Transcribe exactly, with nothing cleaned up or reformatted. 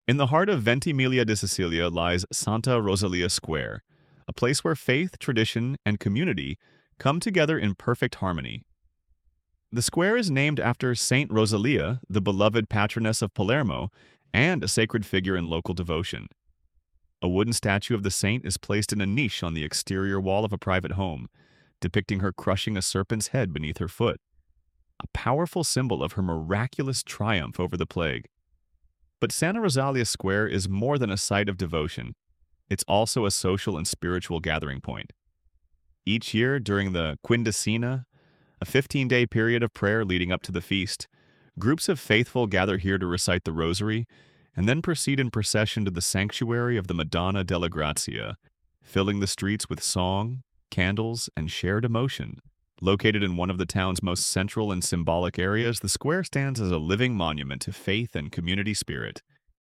In the heart of Ventimiglia di Sicilia lies Santa Rosalia Square, a place where faith, tradition, and community come together in perfect harmony. The square is named after Saint Rosalia, the beloved patroness of Palermo, and a sacred figure in local devotion. A wooden statue of the saint is placed in a niche on the exterior wall of a private home, depicting her crushing a serpent's head beneath her foot, a powerful symbol of her miraculous triumph over the plague. But Santa Rosalia Square is more than a site of devotion. It's also a social and spiritual gathering point. Each year, during the Quindecina, a fifteen-day period of prayer leading up to the feast, groups of faithful gather here to recite the Rosary and then proceed in procession to the sanctuary of the Madonna della Grazia, filling the streets with song, candles, and shared emotion. Located in one of the town's most central and symbolic areas, the square stands as a living monument to faith and community spirit.